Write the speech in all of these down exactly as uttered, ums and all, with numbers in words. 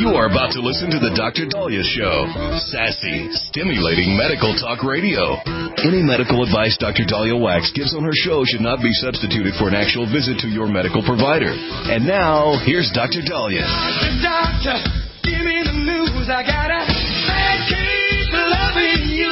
You are about to listen to the Doctor Daliah Show. Sassy, stimulating medical talk radio. Any medical advice Doctor Daliah Wax gives on her show should not be substituted for an actual visit to your medical provider. And now, here's Doctor Daliah. Doctor, give me the news. I gotta keep loving you.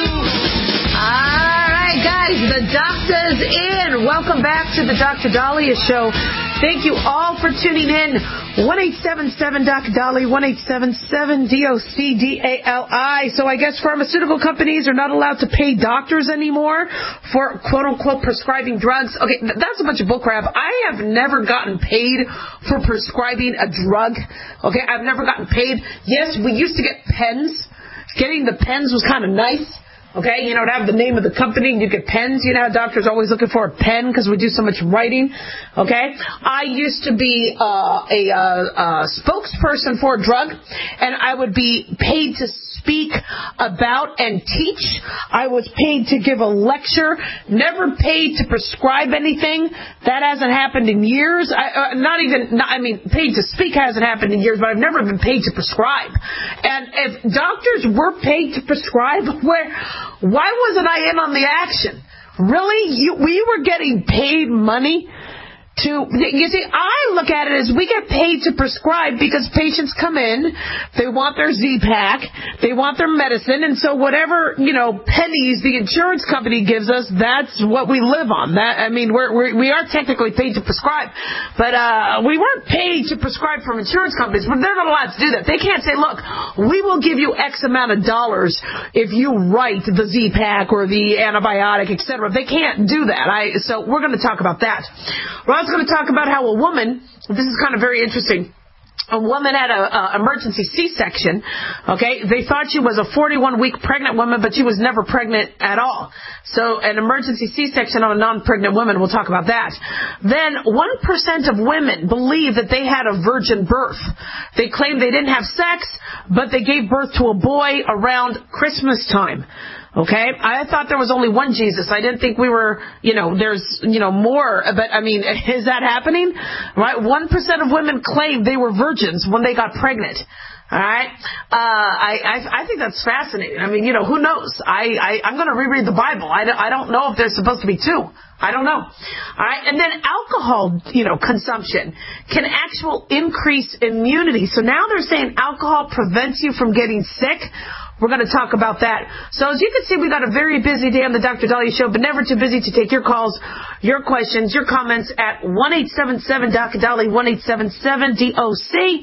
All right, guys, the doctor's in. Welcome back to the Doctor Daliah Show. Thank you all for tuning in. one eight seven seven Doctor Daliah, one eight seven seven D O C D A L I. So I guess pharmaceutical companies are not allowed to pay doctors anymore for quote-unquote prescribing drugs. Okay, that's a bunch of bullcrap. I have never gotten paid for prescribing a drug. Okay, I've never gotten paid. Yes, we used to get pens. Getting the pens was kind of nice. Okay, you know, to have the name of the company and you get pens. You know how doctors are always looking for a pen because we do so much writing. Okay, I used to be uh, a, uh, a spokesperson for a drug, and I would be paid to speak about and teach. I was paid to give a lecture, never paid to prescribe anything. That hasn't happened in years. I, uh, not even, not, I mean, paid to speak hasn't happened in years, but I've never been paid to prescribe. And if doctors were paid to prescribe, where, why wasn't I in on the action? Really? You, we were getting paid money to, you see, I look at it as we get paid to prescribe because patients come in, they want their Z-Pak, they want their medicine, and so whatever, you know, pennies the insurance company gives us, that's what we live on. That, I mean, we're, we're, we are technically paid to prescribe, but uh, we weren't paid to prescribe from insurance companies, but they're not allowed to do that. They can't say, look, we will give you X amount of dollars if you write the Z-Pak or the antibiotic, et cetera. They can't do that. I, so we're going to talk about that. Well, I was going to talk about how a woman, this is kind of very interesting, a woman had an emergency C-section, okay? They thought she was a forty-one week pregnant woman, but she was never pregnant at all. So an emergency C-section on a non-pregnant woman, we'll talk about that. Then one percent of women believe that they had a virgin birth. They claim they didn't have sex, but they gave birth to a boy around Christmas time. Okay, I thought there was only one Jesus. I didn't think we were, you know, there's, you know, more. But, I mean, is that happening? Right? one percent of women claim they were virgins when they got pregnant. All right? Uh, I, I, I think that's fascinating. I mean, you know, who knows? I, I, I'm going to reread the Bible. I, I don't know if there's supposed to be two. I don't know. All right? And then alcohol, you know, consumption can actually increase immunity. So now they're saying alcohol prevents you from getting sick. We're going to talk about that. So as you can see, we got a very busy day on the Doctor Daliah Show, but never too busy to take your calls, your questions, your comments at one eight seven seven Doctor Daliah, one eight seven seven D O C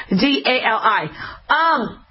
D A L I. Um...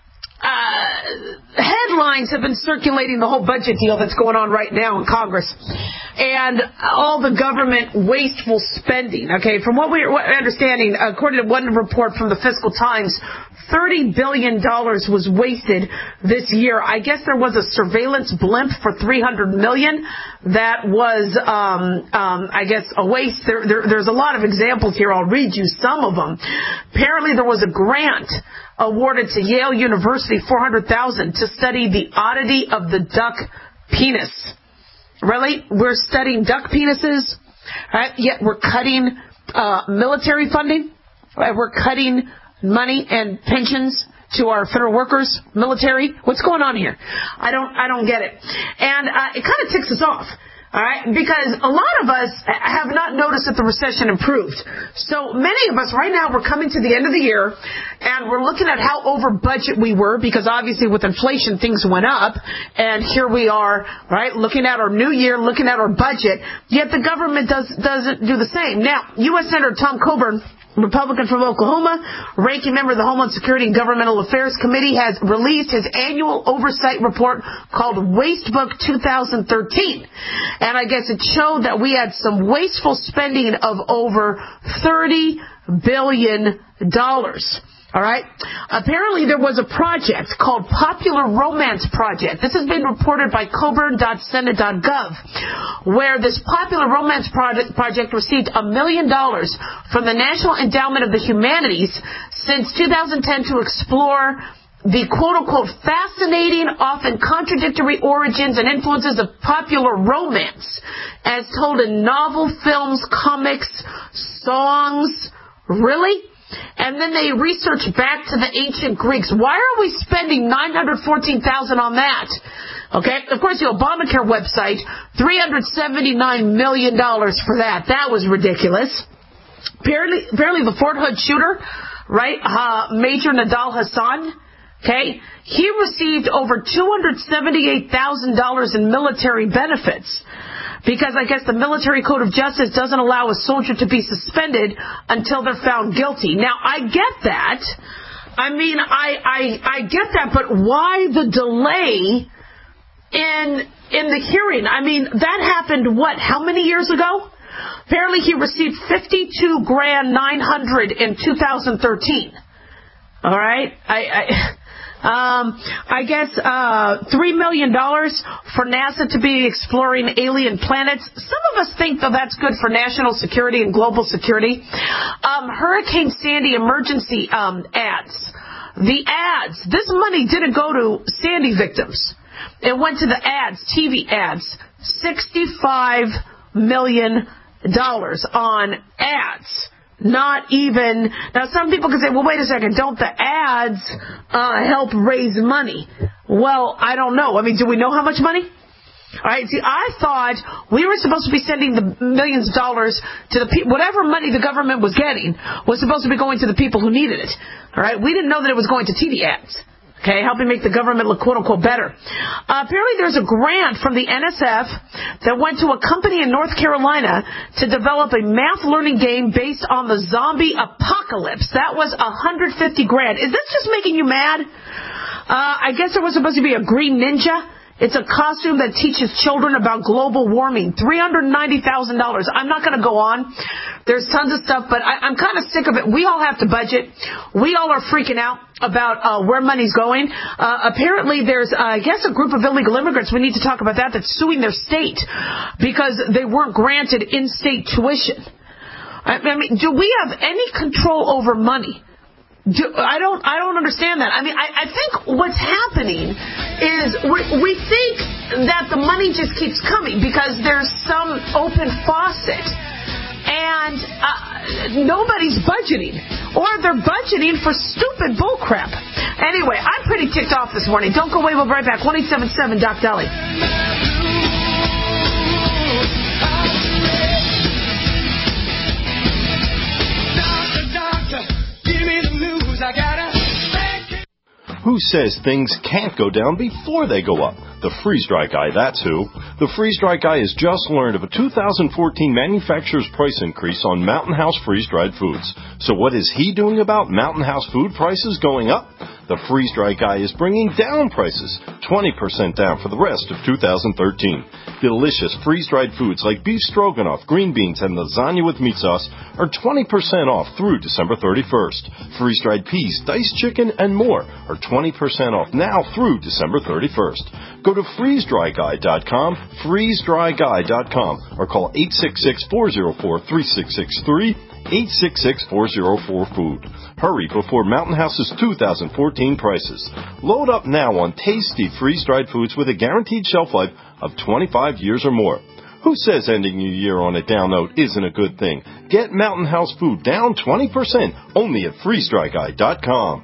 Uh, headlines have been circulating the whole budget deal that's going on right now in Congress and all the government wasteful spending. Okay, from what we're understanding, according to one report from the Fiscal Times, thirty billion dollars was wasted this year. I guess there was a surveillance blimp for three hundred million dollars that was, um, um, I guess, a waste. There, there, there's a lot of examples here. I'll read you some of them. Apparently there was a grant awarded to Yale University, four hundred thousand dollars, to study the oddity of the duck penis. Really? We're studying duck penises, right? Yet we're cutting uh, military funding. Right? We're cutting money and pensions to our federal workers, military. What's going on here? I don't, I don't get it. And uh, it kind of ticks us off. All right, because a lot of us have not noticed that the recession improved. So many of us right now, we're coming to the end of the year and we're looking at how over budget we were because obviously with inflation things went up and here we are, right, looking at our new year, looking at our budget, yet the government does, doesn't do the same. Now, U S Senator Tom Coburn, Republican from Oklahoma, ranking member of the Homeland Security and Governmental Affairs Committee, has released his annual oversight report called Wastebook two thousand thirteen. And I guess it showed that we had some wasteful spending of over thirty billion dollars. All right. Apparently there was a project called Popular Romance Project. This has been reported by Coburn dot senate dot gov, where this Popular Romance project, project received a million dollars from the National Endowment of the Humanities since two thousand ten to explore the quote-unquote fascinating, often contradictory origins and influences of popular romance as told in novel, films, comics, songs. Really? And then they researched back to the ancient Greeks. Why are we spending nine hundred fourteen thousand dollars on that? Okay, of course, the Obamacare website, three hundred seventy-nine million dollars for that. That was ridiculous. Apparently, apparently the Fort Hood shooter, right, uh, Major Nadal Hassan, okay, he received over two hundred seventy-eight thousand dollars in military benefits. Because I guess the Military Code of Justice doesn't allow a soldier to be suspended until they're found guilty. Now, I get that. I mean, I, I, I get that, but why the delay in, in the hearing? I mean, that happened, what, how many years ago? Apparently he received fifty-two grand nine hundred in two thousand thirteen. All right? I, I Um, I guess uh, three million dollars for NASA to be exploring alien planets. Some of us think, though, that's good for national security and global security. Um, Hurricane Sandy emergency um, ads. The ads. This money didn't go to Sandy victims. It went to the ads, T V ads. sixty-five million dollars on ads. Not even, now some people can say, well, wait a second, don't the ads uh, help raise money? Well, I don't know. I mean, do we know how much money? All right, see, I thought we were supposed to be sending the millions of dollars to the people, whatever money the government was getting was supposed to be going to the people who needed it. All right, we didn't know that it was going to T V ads. Okay, helping make the government look quote-unquote better. Uh, apparently there's a grant from the N S F that went to a company in North Carolina to develop a math learning game based on the zombie apocalypse. That was one hundred fifty grand. Is this just making you mad? Uh, I guess there was supposed to be a green ninja. It's a costume that teaches children about global warming. three hundred ninety thousand dollars. I'm not going to go on. There's tons of stuff, but I, I'm kind of sick of it. We all have to budget. We all are freaking out about uh, where money's going. Uh, apparently, there's, uh, I guess, a group of illegal immigrants, we need to talk about that, that's suing their state because they weren't granted in-state tuition. I, I mean, do we have any control over money? Do, I don't I don't understand that. I mean, I, I think what's happening is we, we think that the money just keeps coming because there's some open faucet and uh, nobody's budgeting. Or they're budgeting for stupid bullcrap. Anyway, I'm pretty ticked off this morning. Don't go away. We'll be right back. one eight seven seven Doc Dolly. Who says things can't go down before they go up? The freeze-dry guy, that's who. The freeze-dry guy has just learned of a two thousand fourteen manufacturer's price increase on Mountain House freeze-dried foods. So what is he doing about Mountain House food prices going up? The freeze-dry guy is bringing down prices, twenty percent down for the rest of two thousand thirteen. Delicious freeze-dried foods like beef stroganoff, green beans, and lasagna with meat sauce are twenty percent off through December thirty-first. Freeze-dried peas, diced chicken, and more are twenty percent off now through December thirty-first. Go to freeze dry guy dot com, freeze dry guy dot com, or call eight six six, four zero four, three six six three, eight six six, four zero four, food. Hurry before Mountain House's two thousand fourteen prices. Load up now on tasty freeze-dried foods with a guaranteed shelf life of twenty-five years or more. Who says ending your year on a down note isn't a good thing? Get Mountain House food down twenty percent only at freeze dry guy dot com.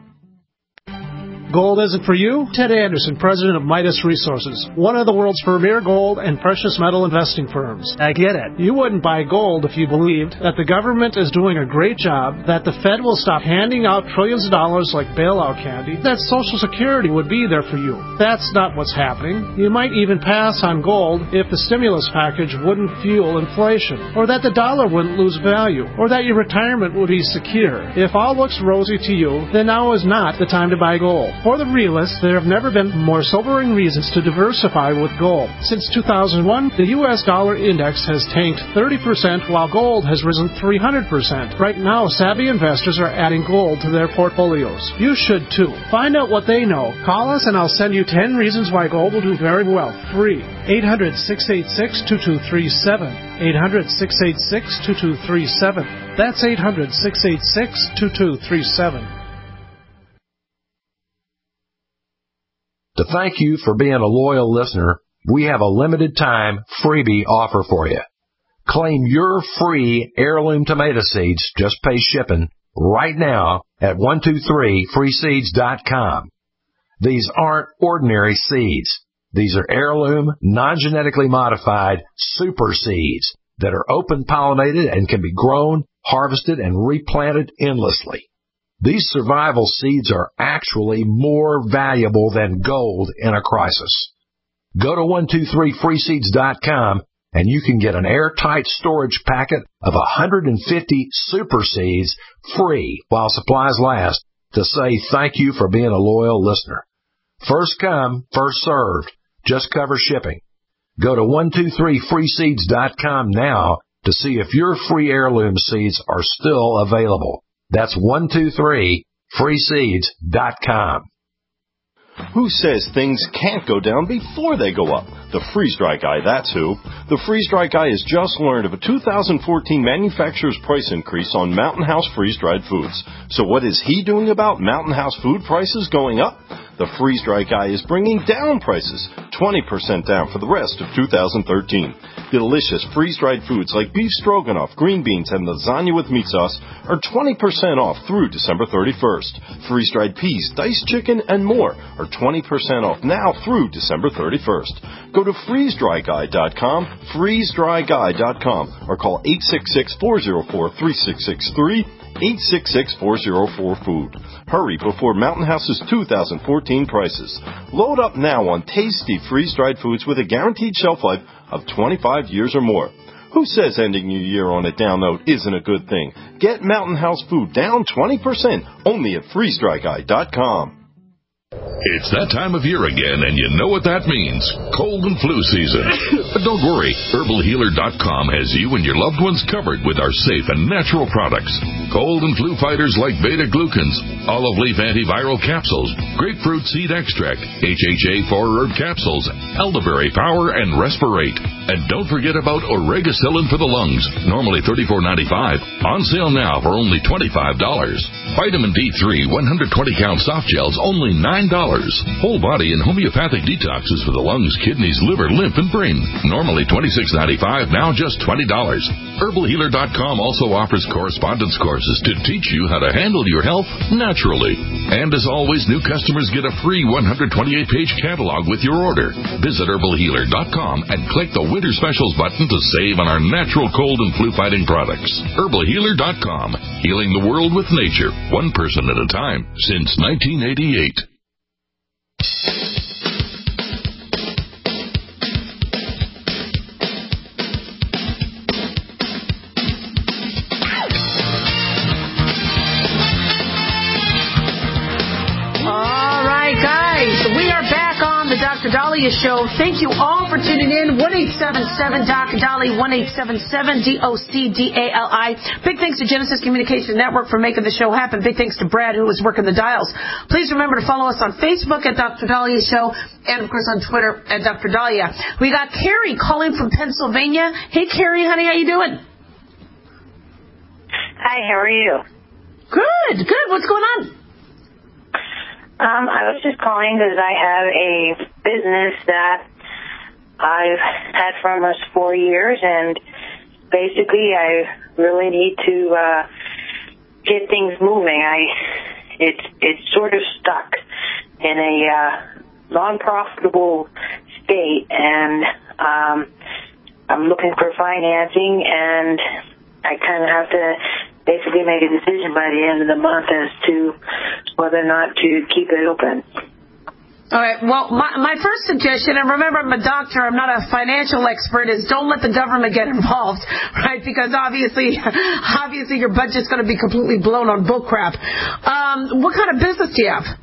Gold isn't for you? Ted Anderson, president of Midas Resources, one of the world's premier gold and precious metal investing firms. I get it. You wouldn't buy gold if you believed that the government is doing a great job, that the Fed will stop handing out trillions of dollars like bailout candy, that Social Security would be there for you. That's not what's happening. You might even pass on gold if the stimulus package wouldn't fuel inflation, or that the dollar wouldn't lose value, or that your retirement would be secure. If all looks rosy to you, then now is not the time to buy gold. For the realists, there have never been more sobering reasons to diversify with gold. Since two thousand one, the U S dollar index has tanked thirty percent while gold has risen three hundred percent. Right now, savvy investors are adding gold to their portfolios. You should too. Find out what they know. Call us and I'll send you ten reasons why gold will do very well. Free. eight hundred, six eight six, two two three seven. eight hundred, six eight six, two two three seven. That's eight hundred, six eight six, two two three seven. To thank you for being a loyal listener, we have a limited time freebie offer for you. Claim your free heirloom tomato seeds, just pay shipping, right now at one two three free seeds dot com. These aren't ordinary seeds. These are heirloom, non-genetically modified super seeds that are open-pollinated and can be grown, harvested, and replanted endlessly. These survival seeds are actually more valuable than gold in a crisis. Go to one two three free seeds dot com and you can get an airtight storage packet of one hundred fifty super seeds free while supplies last to say thank you for being a loyal listener. First come, first served. Just cover shipping. Go to one two three free seeds dot com now to see if your free heirloom seeds are still available. That's one two three free seeds dot com. Who says things can't go down before they go up? The freeze-dry guy, that's who. The freeze-dry guy has just learned of a two thousand fourteen manufacturer's price increase on Mountain House freeze-dried foods. So what is he doing about Mountain House food prices going up? The freeze-dry guy is bringing down prices, twenty percent down for the rest of two thousand thirteen. Delicious freeze-dried foods like beef stroganoff, green beans, and lasagna with meat sauce are twenty percent off through December thirty-first. Freeze-dried peas, diced chicken, and more are twenty percent off now through December thirty-first. Go to freeze dry guy dot com, freeze dry guy dot com, or call eight six six, four zero four, three six six three, eight six six, four zero four, food. Hurry before Mountain House's two thousand fourteen prices. Load up now on tasty freeze-dried foods with a guaranteed shelf life of twenty-five years or more. Who says ending your year on a down note isn't a good thing? Get Mountain House food down twenty percent only at freeze dry guy dot com. It's that time of year again, and you know what that means. Cold and flu season. But don't worry. Herbal Healer dot com has you and your loved ones covered with our safe and natural products. Cold and flu fighters like beta-glucans, olive leaf antiviral capsules, grapefruit seed extract, H H A four herb capsules, elderberry power, and respirate. And don't forget about Oregacillin for the lungs, normally thirty-four ninety-five, on sale now for only twenty-five dollars. Vitamin D three one hundred twenty count soft gels, only nine dollars. Whole body and homeopathic detoxes for the lungs, kidneys, liver, lymph, and brain, normally twenty-six ninety-five, now just twenty dollars. Herbal Healer dot com also offers correspondence courses to teach you how to handle your health naturally. And as always, new customers get a free one hundred twenty-eight page catalog with your order. Visit Herbal Healer dot com and click the Winter Specials button to save on our natural cold and flu fighting products. Herbal Healer dot com, healing the world with nature, one person at a time, since nineteen eighty-eight. Doctor Dahlia Show. Thank you all for tuning in. one eight seven seven D O C Dolly, one eight seven seven D O C D A L I. Big thanks to Genesis Communication Network for making the show happen. Big thanks to Brad, who was working the dials. Please remember to follow us on Facebook at Doctor Dahlia Show and, of course, on Twitter at Doctor Dahlia. We got Carrie calling from Pennsylvania. Hey, Carrie, honey, how you doing? Hi, how are you? Good, good. What's going on? Um, I was just calling because I have a business that I've had for almost four years, and basically I really need to uh, get things moving. I it's it's sort of stuck in a uh, non-profitable state, and um, I'm looking for financing, and I kind of have to basically make a decision by the end of the month as to whether or not to keep it open. All right. Well, my, my first suggestion, and remember I'm a doctor, I'm not a financial expert, is don't let the government get involved, right? Because obviously, obviously your budget's going to be completely blown on bull crap. Um, what kind of business do you have?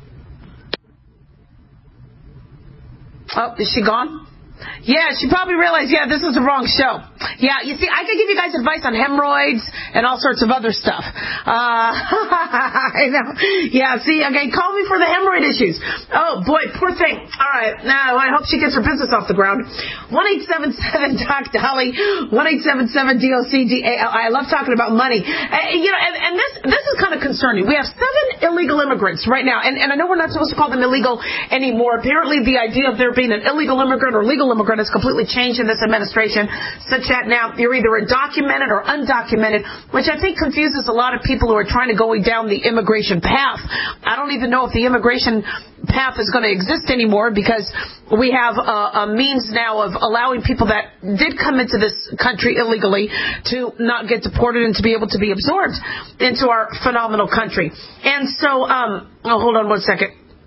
Oh, is she gone? Yeah, she probably realized, yeah, this is the wrong show. Yeah, you see, I could give you guys advice on hemorrhoids and all sorts of other stuff. Uh, I know. Yeah, see, okay, call me for the hemorrhoid issues. Oh, boy, poor thing. All right, now I hope she gets her business off the ground. one eight seven seven D O C Dolly, one eight seven seven D O C D A L I. I love talking about money. Uh, you know, and, and this this is kind of concerning. We have seven illegal immigrants right now, and, and I know we're not supposed to call them illegal anymore. Apparently, the idea of there being an illegal immigrant or legal illegal immigrant has completely changed in this administration, such that now you're either undocumented or undocumented, which I think confuses a lot of people who are trying to go down the immigration path. I don't even know if the immigration path is going to exist anymore, because we have a, a means now of allowing people that did come into this country illegally to not get deported and to be able to be absorbed into our phenomenal country. And so, um, oh, hold on one second.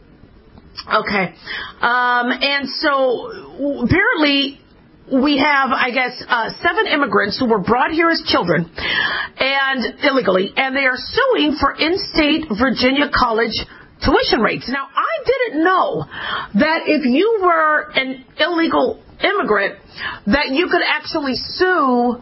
Okay. Um, and so apparently we have, I guess, uh, seven immigrants who were brought here as children and illegally, and they are suing for in-state Virginia college tuition rates. Now, I didn't know that if you were an illegal immigrant, that you could actually sue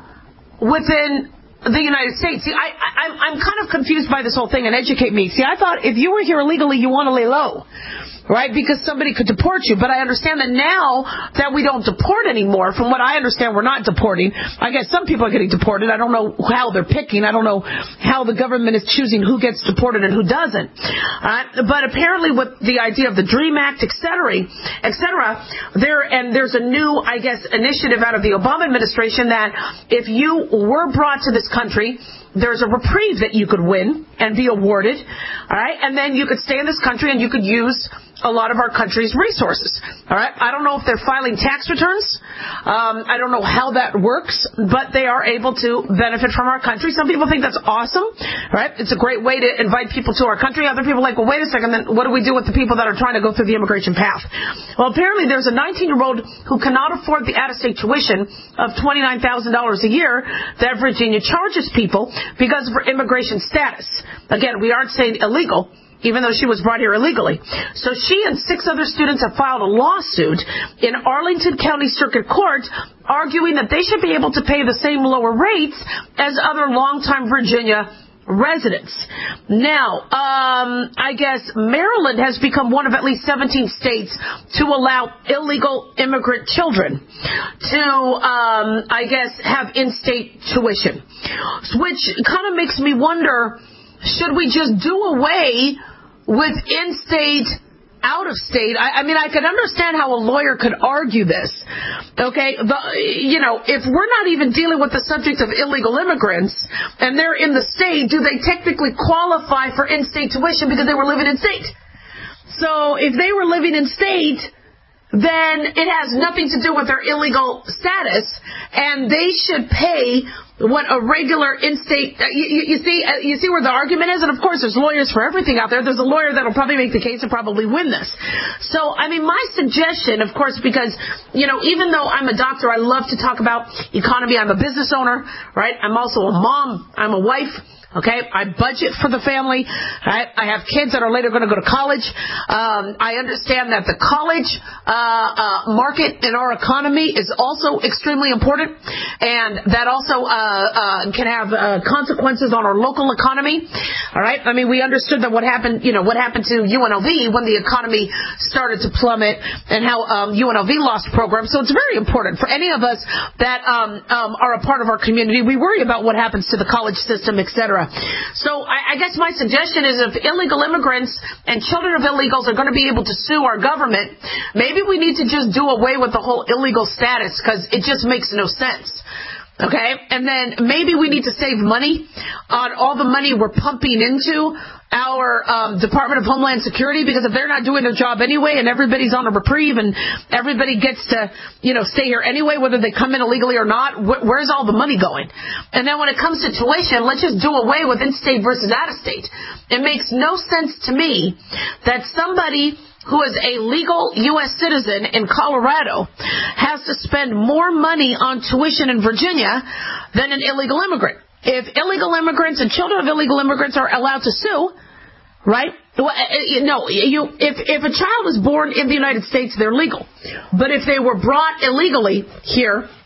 within the United States. See, I, I, I'm kind of confused by this whole thing, and educate me. See, I thought if you were here illegally, you want to lay low, right? Because somebody could deport you. But I understand that now that we don't deport anymore, from what I understand, we're not deporting. I guess some people are getting deported. I don't know how they're picking. I don't know how the government is choosing who gets deported and who doesn't. Uh, but apparently with the idea of the DREAM Act, et cetera, et cetera, there, and there's a new, I guess, initiative out of the Obama administration that if you were brought to this country, there's a reprieve that you could win and be awarded, all right? And then you could stay in this country and you could use a lot of our country's resources, all right? I don't know if they're filing tax returns. Um, I don't know how that works, but they are able to benefit from our country. Some people think that's awesome, right? It's a great way to invite people to our country. Other people are like, well, wait a second, then what do we do with the people that are trying to go through the immigration path? Well, apparently there's a nineteen-year-old who cannot afford the out-of-state tuition of twenty-nine thousand dollars a year that Virginia charges people because of her immigration status. Again, we aren't saying illegal, even though she was brought here illegally. So she and six other students have filed a lawsuit in Arlington County Circuit Court, arguing that they should be able to pay the same lower rates as other longtime Virginia residents. Now, um, I guess Maryland has become one of at least seventeen states to allow illegal immigrant children to, um, I guess, have in-state tuition, which kind of makes me wonder, should we just do away with in-state, out-of-state? I, I mean, I could understand how a lawyer could argue this. Okay, the, you know, if we're not even dealing with the subject of illegal immigrants and they're in the state, do they technically qualify for in-state tuition because they were living in state? So if they were living in state, then it has nothing to do with their illegal status, and they should pay what a regular in-state, uh, you, you see uh, you see where the argument is? And of course, there's lawyers for everything out there. There's a lawyer that'll probably make the case and probably win this. So, I mean, my suggestion, of course, because, you know, even though I'm a doctor, I love to talk about economy. I'm a business owner, right? I'm also a mom. I'm a wife. Okay, I budget for the family. I, I have kids that are later going to go to college. Um, I understand that the college uh, uh, market in our economy is also extremely important, and that also uh, uh, can have uh, consequences on our local economy. All right, I mean, we understood that what happened, you know, what happened to U N L V when the economy started to plummet, and how um, U N L V lost programs. So it's very important for any of us that um, um, are a part of our community. We worry about what happens to the college system, et cetera. So I, I guess my suggestion is if illegal immigrants and children of illegals are going to be able to sue our government, maybe we need to just do away with the whole illegal status, because it just makes no sense. Okay? And then maybe we need to save money on all the money we're pumping into our um, Department of Homeland Security, because if they're not doing their job anyway and everybody's on a reprieve and everybody gets to, you know, stay here anyway, whether they come in illegally or not, wh- where's all the money going? And then when it comes to tuition, let's just do away with in-state versus out-of-state. It makes no sense to me that somebody who is a legal U S citizen in Colorado has to spend more money on tuition in Virginia than an illegal immigrant. If illegal immigrants and children of illegal immigrants are allowed to sue, right? No, you, if, if a child is born in the United States, they're legal. But if they were brought illegally here,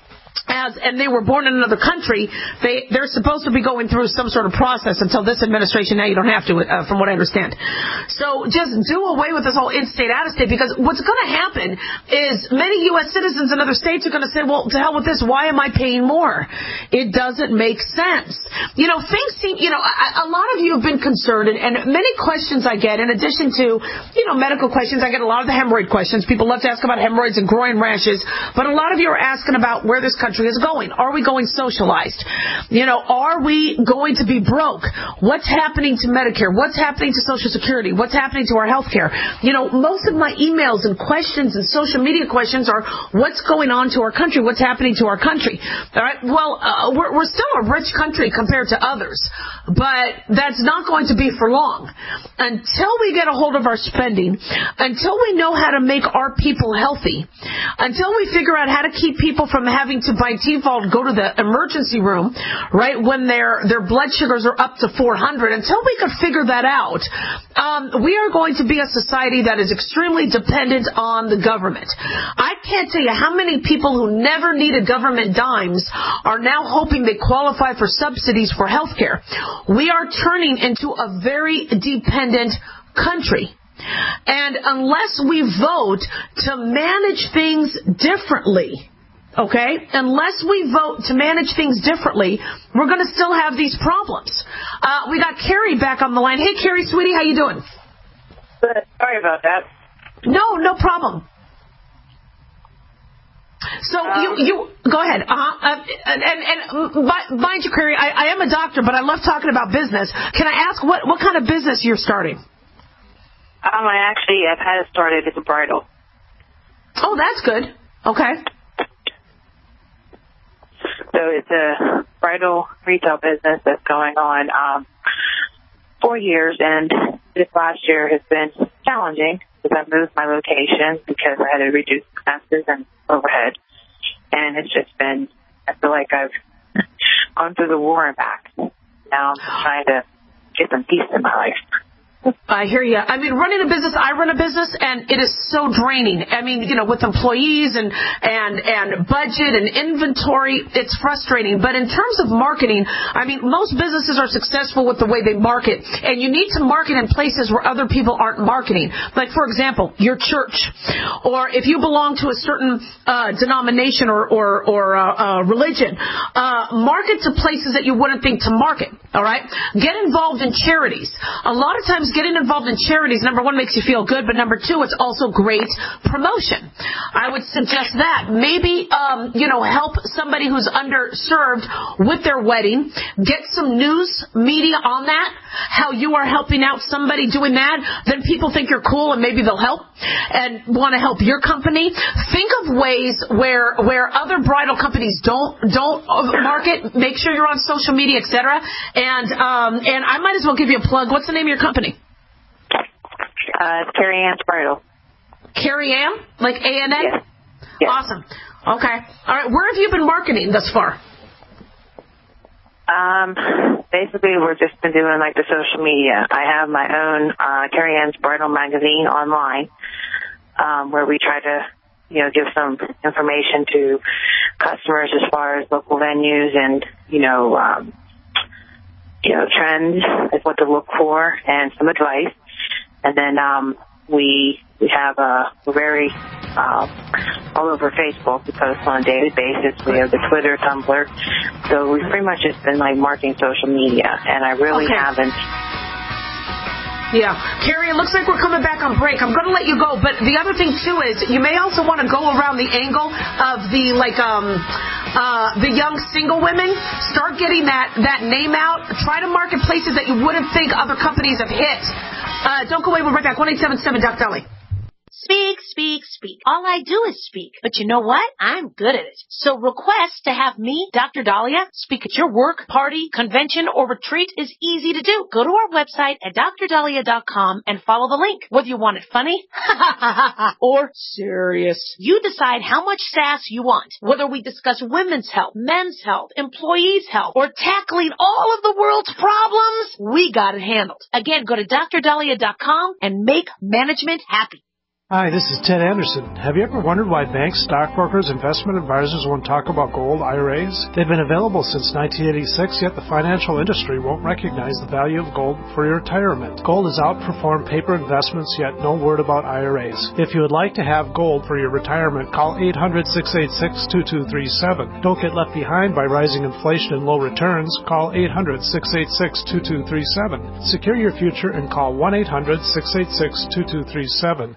as, and they were born in another country, they, they're supposed to be going through some sort of process until this administration. Now you don't have to, uh, from what I understand. So just do away with this whole in-state, out-of-state, because what's going to happen is many U S citizens in other states are going to say, well, to hell with this. Why am I paying more? It doesn't make sense. You know, things seem, you know, a, a lot of you have been concerned, and, and many questions I get, in addition to, you know, medical questions, I get a lot of the hemorrhoid questions. People love to ask about hemorrhoids and groin rashes, but a lot of you are asking about where this country is going. Are we going socialized? You know, are we going to be broke? What's happening to Medicare? What's happening to Social Security? What's happening to our health care? You know, most of my emails and questions and social media questions are, what's going on to our country? What's happening to our country? All right. Well, uh, we're, we're still a rich country compared to others, but that's not going to be for long. Until we get a hold of our spending, until we know how to make our people healthy, until we figure out how to keep people from having to by default go to the emergency room, right, when their their blood sugars are up to four hundred, until we can figure that out, um, we are going to be a society that is extremely dependent on the government. I can't tell you how many people who never needed government dimes are now hoping they qualify for subsidies for health care. We are turning into a very dependent country. And unless we vote to manage things differently, okay, unless we vote to manage things differently, we're going to still have these problems. Uh, we got Carrie back on the line. Hey, Carrie, sweetie, how you doing? Good. Sorry about that. No, no problem. So um, you, you go ahead. Uh-huh. Uh, and and, and mind you, Carrie, I, I am a doctor, but I love talking about business. Can I ask what, what kind of business you're starting? Um, I actually have had it started as a bridal. Oh, that's good. Okay. So it's a bridal retail business that's going on um, four years, and this last year has been challenging because I moved my location because I had to reduce expenses and overhead. And it's just been, I feel like I've gone through the war and back. Now I'm just trying to get some peace in my life. I hear you. I mean, running a business, I run a business, and it is so draining. I mean, you know, with employees and, and, and budget and inventory, it's frustrating. But in terms of marketing, I mean, most businesses are successful with the way they market. And you need to market in places where other people aren't marketing. Like, for example, your church. Or if you belong to a certain uh, denomination or, or, or uh, uh, religion, uh, market to places that you wouldn't think to market. All right? Get involved in charities. A lot of times, getting involved in charities, number one, makes you feel good, but number two, it's also great promotion. I would suggest that. Maybe, um, you know, help somebody who's underserved with their wedding. Get some news media on that, how you are helping out somebody doing that. Then people think you're cool and maybe they'll help and want to help your company. Think of ways where where other bridal companies don't don't market. Make sure you're on social media, et cetera. And, um, and I might as well give you a plug. What's the name of your company? Uh, it's Carrie Ann's Bridal. Carrie Ann? Like A N N? Yes. Yes. Awesome. Okay. All right. Where have you been marketing thus far? Um, basically, we've just been doing like the social media. I have my own uh, Carrie Ann's Bridal magazine online, um, where we try to, you know, give some information to customers as far as local venues and, you know, um, you know, trends, like what to look for, and some advice. And then um, we we have a we're very uh, all over Facebook. We post on a daily basis. We have the Twitter, Tumblr. So we've pretty much just been like marketing social media, and I really okay. haven't. Yeah. Carrie, it looks like we're coming back on break. I'm going to let you go, but the other thing, too, is you may also want to go around the angle of the, like, um, uh, the young single women. Start getting that, that name out. Try to market places that you wouldn't think other companies have hit. Uh, don't go away. We'll be right back. one eight seven seven, Doc Dolly. Speak, speak, speak. All I do is speak. But you know what? I'm good at it. So request to have me, Doctor Dahlia, speak at your work, party, convention, or retreat is easy to do. Go to our website at D R dahlia dot com and follow the link. Whether you want it funny or serious, you decide how much sass you want. Whether we discuss women's health, men's health, employees' health, or tackling all of the world's problems, we got it handled. Again, go to D R dahlia dot com and make management happy. Hi, this is Ted Anderson. Have you ever wondered why banks, stockbrokers, investment advisors won't talk about gold I R As? They've been available since nineteen eighty-six, yet the financial industry won't recognize the value of gold for your retirement. Gold has outperformed paper investments, yet no word about I R As. If you would like to have gold for your retirement, call eight hundred, six eight six, two two three seven. Don't get left behind by rising inflation and low returns. Call eight hundred, six eight six, two two three seven. Secure your future and call one eight hundred, six eight six, two two three seven.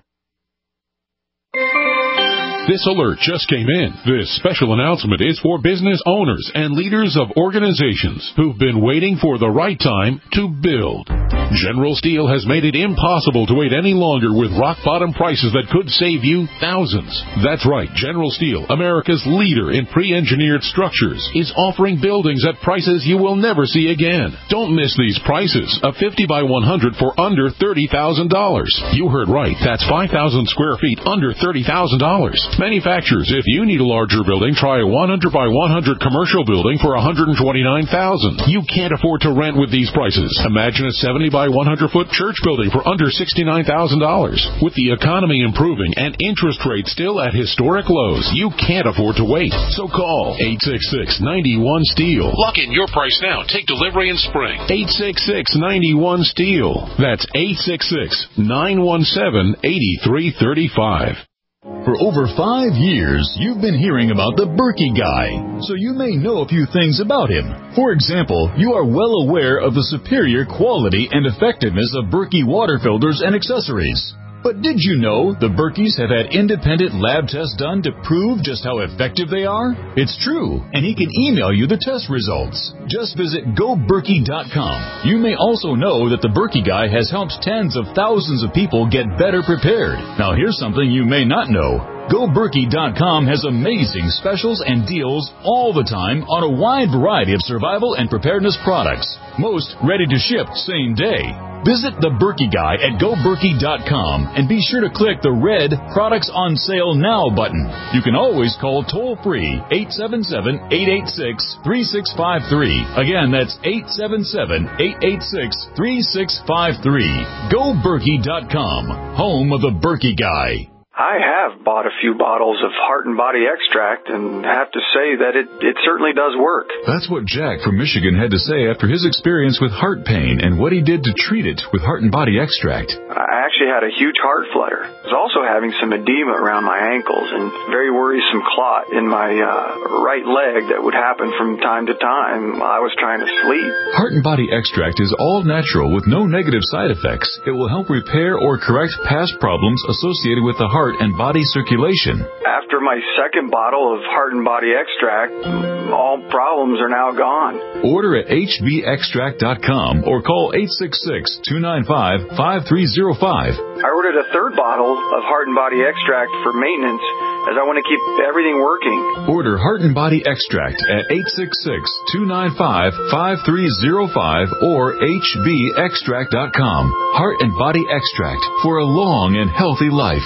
This alert just came in. This special announcement is for business owners and leaders of organizations who've been waiting for the right time to build. General Steel has made it impossible to wait any longer with rock-bottom prices that could save you thousands. That's right. General Steel, America's leader in pre-engineered structures, is offering buildings at prices you will never see again. Don't miss these prices. A fifty by one hundred for under thirty thousand dollars. You heard right. That's five thousand square feet under thirty thousand dollars. Manufacturers, if you need a larger building, try a one hundred by one hundred commercial building for one hundred twenty-nine thousand dollars. You can't afford to rent with these prices. Imagine a seventy by one hundred foot church building for under sixty-nine thousand dollars. With the economy improving and interest rates still at historic lows, you can't afford to wait. So call eight six six, nine one, STEEL. Lock in your price now. Take delivery in spring. eight six six, nine one, STEEL. That's eight six six, nine one seven, eight three three five. For over five years, you've been hearing about the Berkey Guy, so you may know a few things about him. For example, you are well aware of the superior quality and effectiveness of Berkey water filters and accessories. But did you know the Berkeys have had independent lab tests done to prove just how effective they are? It's true, and he can email you the test results. Just visit go berkey dot com. You may also know that the Berkey Guy has helped tens of thousands of people get better prepared. Now here's something you may not know. go berkey dot com has amazing specials and deals all the time on a wide variety of survival and preparedness products. Most ready to ship same day. Visit the Berkey Guy at go berkey dot com and be sure to click the red Products on Sale Now button. You can always call toll-free eight seven seven, eight eight six, three six five three. Again, that's eight seven seven, eight eight six, three six five three. go berkey dot com, home of the Berkey Guy. I have bought a few bottles of Heart and Body Extract and have to say that it, it certainly does work. That's what Jack from Michigan had to say after his experience with heart pain and what he did to treat it with Heart and Body Extract. I actually had a huge heart flutter. I was also having some edema around my ankles and very worrisome clot in my uh, right leg that would happen from time to time while I was trying to sleep. Heart and Body Extract is all natural with no negative side effects. It will help repair or correct past problems associated with the heart and body circulation. After my second bottle of Heart and Body Extract, all problems are now gone. Order at h b extract dot com or call eight six six, two nine five, five three zero five. I ordered a third bottle of Heart and Body Extract for maintenance as I want to keep everything working. Order Heart and Body Extract at eight six six, two nine five, five three zero five or h b extract dot com. Heart and Body Extract for a long and healthy life.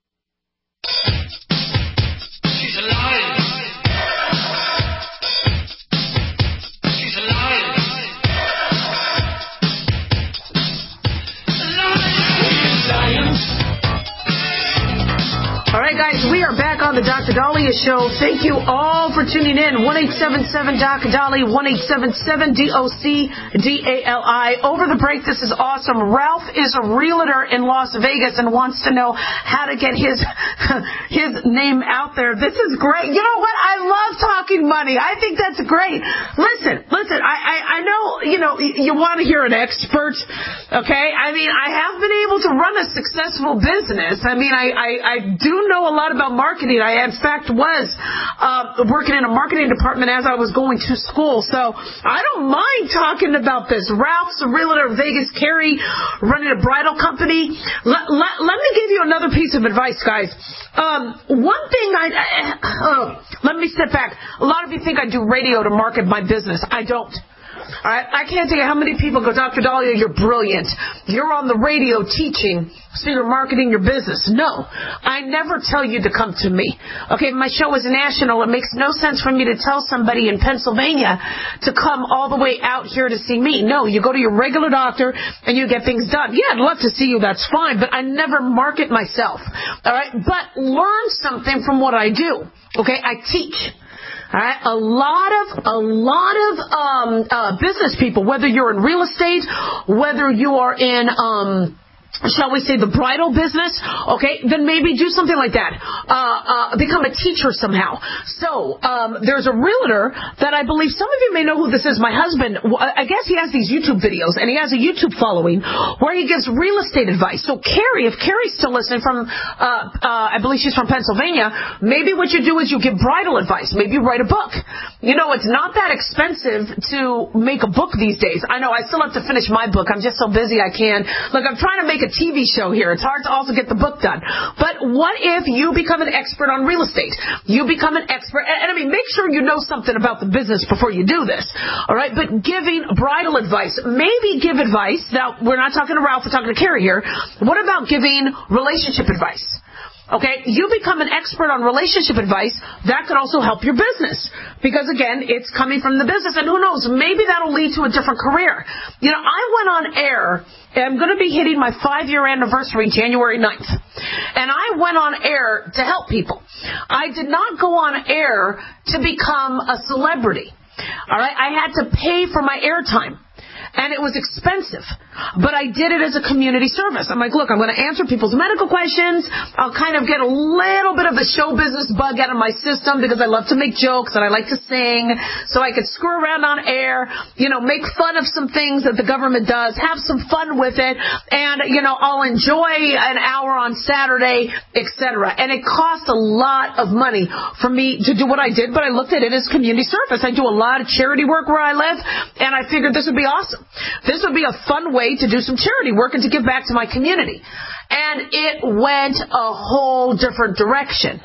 She's alive. She's alive. All right, guys, we are back on the Doctor Dahlia Show. Thank you all for tuning in. one eight seven seven, D O C, Dali, one eight seven seven, D O C, D A L I. Over the break, this is awesome. Ralph is a realtor in Las Vegas and wants to know how to get his his name out there. This is great. You know what? I love talking money. I think that's great. Listen, listen, I, I, I know, you know, you want to hear an expert, okay? I mean, I have been able to run a successful business. I mean, I, I, I do know a lot about marketing. I, in fact, was uh, working in a marketing department as I was going to school. So I don't mind talking about this. Ralph's a realtor in Vegas. Carrie running a bridal company. Let, let, let me give you another piece of advice, guys. Um, one thing I, uh, let me step back. A lot of you think I do radio to market my business. I don't. All right, I can't tell you how many people go, Doctor Dahlia, you're brilliant. You're on the radio teaching, so you're marketing your business. No, I never tell you to come to me. Okay, my show is national. It makes no sense for me to tell somebody in Pennsylvania to come all the way out here to see me. No, you go to your regular doctor and you get things done. Yeah, I'd love to see you. That's fine, but I never market myself. All right, but learn something from what I do. Okay, I teach. All right, a lot of a lot of um, uh, business people, whether you're in real estate, whether you are in um, shall we say the bridal business, okay, then maybe do something like that. Uh, uh, become a teacher somehow. So, um, there's a realtor that I believe some of you may know who this is. My husband, I guess he has these YouTube videos, and he has a YouTube following where he gives real estate advice. So Carrie, if Carrie's still listening from, uh, uh, I believe she's from Pennsylvania, maybe what you do is you give bridal advice. Maybe you write a book. You know, it's not that expensive to make a book these days. I know, I still have to finish my book. I'm just so busy I can't. Look, I'm trying to make a T V show here. It's hard to also get the book done. But what if you become an expert on real estate? You become an expert, and, and I mean, make sure you know something about the business before you do this. All right, but giving bridal advice, maybe give advice. Now, we're not talking to Ralph, we're talking to Carrie here. What about giving relationship advice? Okay, you become an expert on relationship advice, that could also help your business. Because again, it's coming from the business, and who knows, maybe that'll lead to a different career. You know, I went on air, and I'm going to be hitting my five-year anniversary January ninth. And I went on air to help people. I did not go on air to become a celebrity. All right, I had to pay for my airtime. And it was expensive, but I did it as a community service. I'm like, look, I'm going to answer people's medical questions. I'll kind of get a little bit of the show business bug out of my system because I love to make jokes and I like to sing. So I could screw around on air, you know, make fun of some things that the government does, have some fun with it, and, you know, I'll enjoy an hour on Saturday, et cetera. And it cost a lot of money for me to do what I did, but I looked at it as community service. I do a lot of charity work where I live, and I figured this would be awesome. This would be a fun way to do some charity work and to give back to my community. And it went a whole different direction.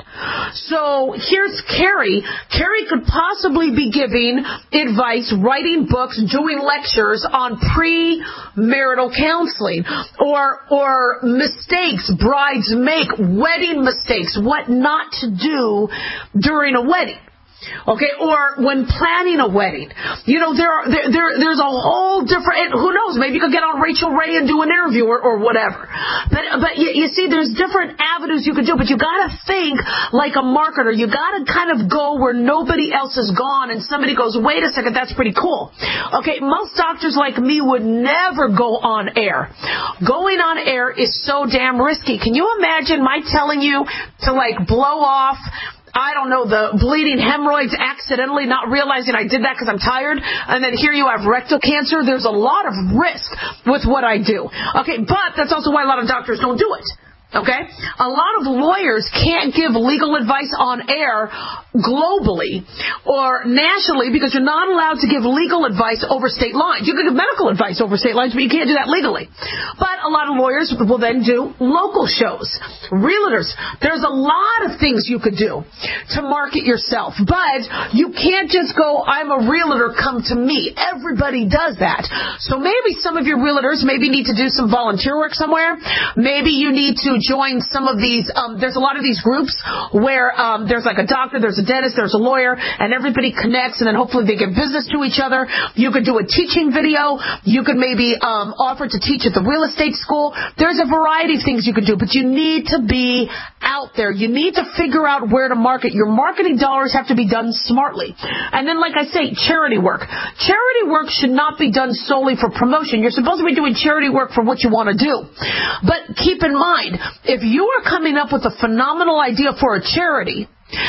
So here's Carrie. Carrie could possibly be giving advice, writing books, doing lectures on pre-marital counseling or, or mistakes brides make, wedding mistakes, what not to do during a wedding. Okay, or when planning a wedding. You know, there are there, there there's a whole different, who knows, maybe you could get on Rachel Ray and do an interview or, or whatever. But but you, you see, there's different avenues you could do, but you got to think like a marketer. You got to kind of go where nobody else has gone and somebody goes, wait a second, that's pretty cool. Okay, most doctors like me would never go on air. Going on air is so damn risky. Can you imagine my telling you to like blow off, I don't know, the bleeding hemorrhoids accidentally, not realizing I did that because I'm tired, and then here you have rectal cancer? There's a lot of risk with what I do. Okay, but that's also why a lot of doctors don't do it. Okay? A lot of lawyers can't give legal advice on air globally or nationally because you're not allowed to give legal advice over state lines. You can give medical advice over state lines, but you can't do that legally. But a lot of lawyers will then do local shows. Realtors, there's a lot of things you could do to market yourself, but you can't just go, I'm a realtor, come to me. Everybody does that. So maybe some of your realtors maybe need to do some volunteer work somewhere. Maybe you need to join some of these, um, there's a lot of these groups where um, there's like a doctor, there's a dentist, there's a lawyer, and everybody connects, and then hopefully they give business to each other. You could do a teaching video. You could maybe um, offer to teach at the real estate school. There's a variety of things you could do, but you need to be out there. You need to figure out where to market. Your marketing dollars have to be done smartly. And then, like I say, charity work. Charity work should not be done solely for promotion. You're supposed to be doing charity work for what you want to do. But keep in mind, if you are coming up with a phenomenal idea for a charity,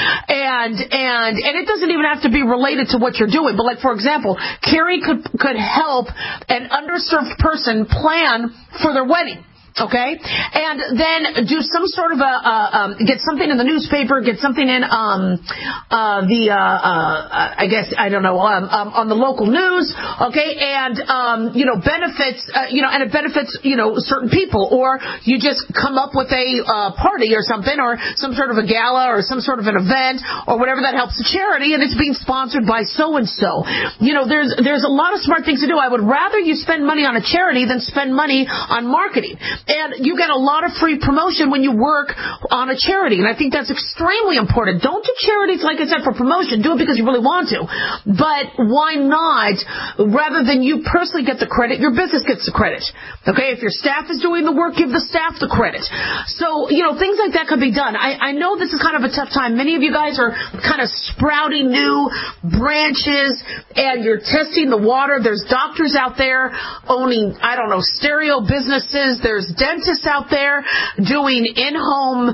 and and and it doesn't even have to be related to what you're doing, but like, for example, Carrie could could help an underserved person plan for their wedding. Okay, and then do some sort of a, uh, um, get something in the newspaper, get something in, um, uh, the, uh, uh, I guess, I don't know, um, um, on the local news, okay, and, um, you know, benefits, uh, you know, and it benefits, you know, certain people, or you just come up with a, uh, party or something, or some sort of a gala, or some sort of an event, or whatever that helps the charity, and it's being sponsored by so-and-so. You know, there's, there's a lot of smart things to do. I would rather you spend money on a charity than spend money on marketing. And you get a lot of free promotion when you work on a charity. And I think that's extremely important. Don't do charities, like I said, for promotion. Do it because you really want to. But why not, rather than you personally get the credit, your business gets the credit. Okay? If your staff is doing the work, give the staff the credit. So, you know, things like that could be done. I, I know this is kind of a tough time. Many of you guys are kind of sprouting new branches, and you're testing the water. There's doctors out there owning, I don't know, stereo businesses. There's dentists out there doing in-home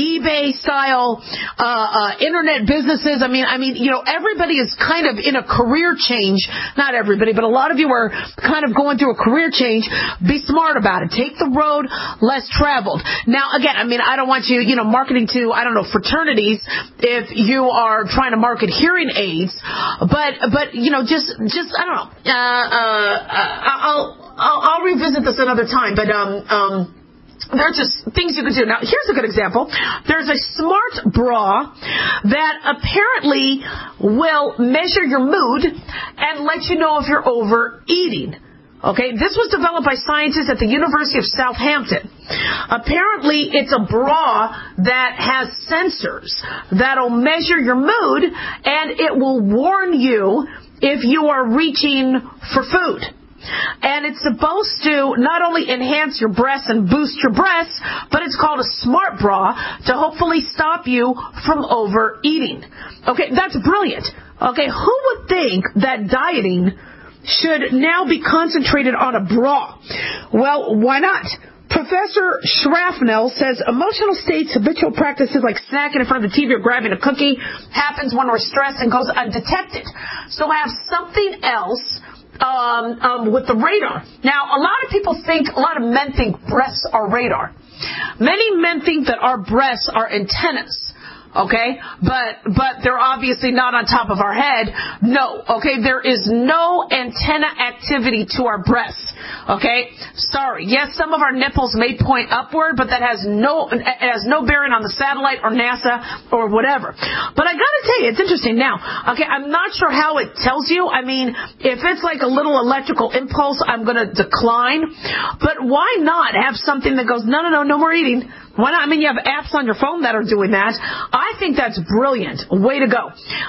eBay-style uh, uh, internet businesses. I mean, I mean, you know, everybody is kind of in a career change. Not everybody, but a lot of you are kind of going through a career change. Be smart about it. Take the road less traveled. Now, again, I mean, I don't want you, you know, marketing to, I don't know, fraternities if you are trying to market hearing aids. But, but you know, just, just I don't know. Uh, uh, I'll, I'll, I'll revisit this another time. But um, um. There are just things you can do. Now, here's a good example. There's a smart bra that apparently will measure your mood and let you know if you're overeating. Okay, this was developed by scientists at the University of Southampton. Apparently, it's a bra that has sensors that'll measure your mood, and it will warn you if you are reaching for food. And it's supposed to not only enhance your breasts and boost your breasts, but it's called a smart bra to hopefully stop you from overeating. Okay, that's brilliant. Okay, who would think that dieting should now be concentrated on a bra? Well, why not? Professor Schrafnell says emotional states, habitual practices like snacking in front of the T V or grabbing a cookie happens when we're stressed and goes undetected. So have something else Um, um, with the radar. Now, a lot of people think, a lot of men think breasts are radar. Many men think that our breasts are antennas. Okay, but but they're obviously not on top of our head. No, okay, there is no antenna activity to our breasts. Okay, sorry. Yes, some of our nipples may point upward, but that has no it has no bearing on the satellite or NASA or whatever. But I gotta tell you, it's interesting. Now, okay, I'm not sure how it tells you. I mean, if it's like a little electrical impulse, I'm gonna decline. But why not have something that goes, no, no, no, no more eating? Why not? I mean, you have apps on your phone that are doing that. I think that's brilliant. Way to go.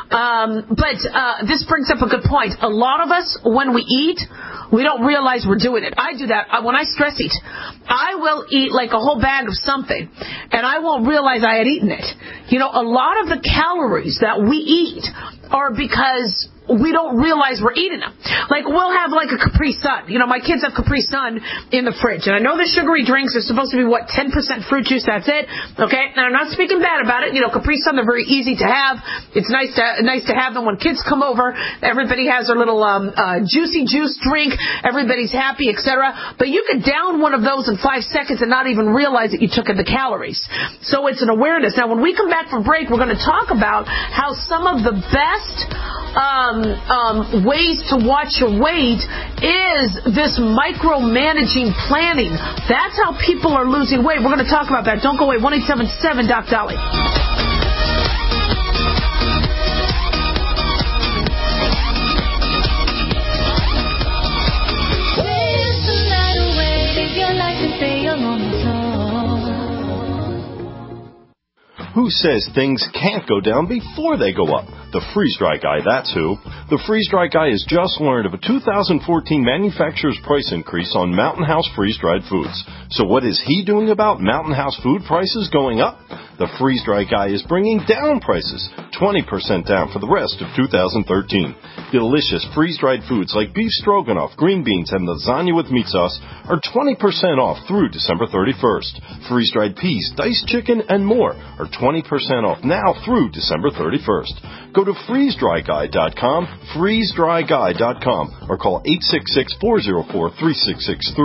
Um, but uh, this brings up a good point. A lot of us, when we eat, we don't realize we're doing it. I do that. When I stress eat, I will eat like a whole bag of something, and I won't realize I had eaten it. You know, a lot of the calories that we eat are because we don't realize we're eating them. Like, we'll have like a Capri Sun. You know, my kids have Capri Sun in the fridge. And I know the sugary drinks are supposed to be, what, ten percent fruit juice, that's it. Okay? And I'm not speaking bad about it. You know, Capri Sun, they're very easy to have. It's nice to nice to have them when kids come over. Everybody has their little um, uh, juicy juice drink. Everybody's happy, et cetera. But you could down one of those in five seconds and not even realize that you took in the calories. So it's an awareness. Now, when we come back from break, we're going to talk about how some of the best um, um, ways to watch your weight is this micromanaging planning. That's how people are losing weight. We're going to talk about that. Don't go away. one eight seven seven Doc Dolly. Who says things can't go down before they go up? The freeze-dry guy, that's who. The freeze-dry guy has just learned of a two thousand fourteen manufacturer's price increase on Mountain House freeze-dried foods. So what is he doing about Mountain House food prices going up? The freeze-dry guy is bringing down prices, twenty percent down for the rest of two thousand thirteen. Delicious freeze-dried foods like beef stroganoff, green beans, and lasagna with meat sauce are twenty percent off through December thirty-first. Freeze-dried peas, diced chicken, and more are twenty percent off now through December thirty-first. Go to freeze dry guy dot com, freeze dry guy dot com, or call eight six six, four zero four, three six six three,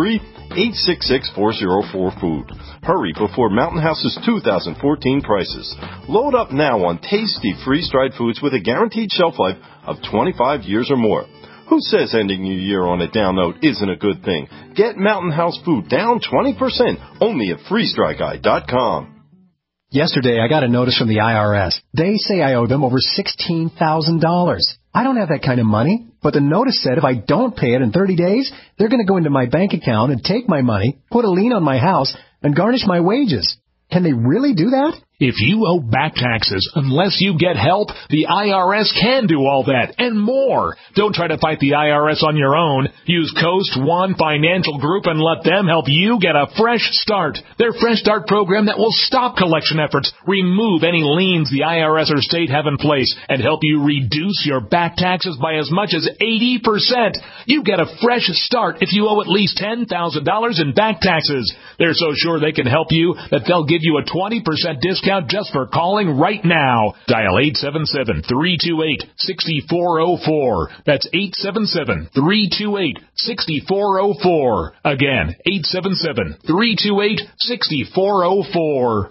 eight six six, four oh four, food. Hurry before Mountain House's two thousand fourteen prices. Load up now on tasty freeze-dried foods with a guaranteed shelf life of twenty-five years or more. Who says ending your year on a down note isn't a good thing? Get Mountain House food down twenty percent only at freeze dry guy dot com. Yesterday, I got a notice from the I R S. They say I owe them over sixteen thousand dollars. I don't have that kind of money, but the notice said if I don't pay it in thirty days, they're going to go into my bank account and take my money, put a lien on my house, and garnish my wages. Can they really do that? If you owe back taxes, unless you get help, the I R S can do all that and more. Don't try to fight the I R S on your own. Use Coast One Financial Group and let them help you get a fresh start. Their Fresh Start program that will stop collection efforts, remove any liens the I R S or state have in place, and help you reduce your back taxes by as much as eighty percent. You get a fresh start if you owe at least ten thousand dollars in back taxes. They're so sure they can help you that they'll give you a twenty percent discount just for calling right now. Dial eight seven seven, three two eight, six four zero four. That's eight seven seven, three two eight, six four zero four. Again, eight seven seven, three two eight, six four zero four.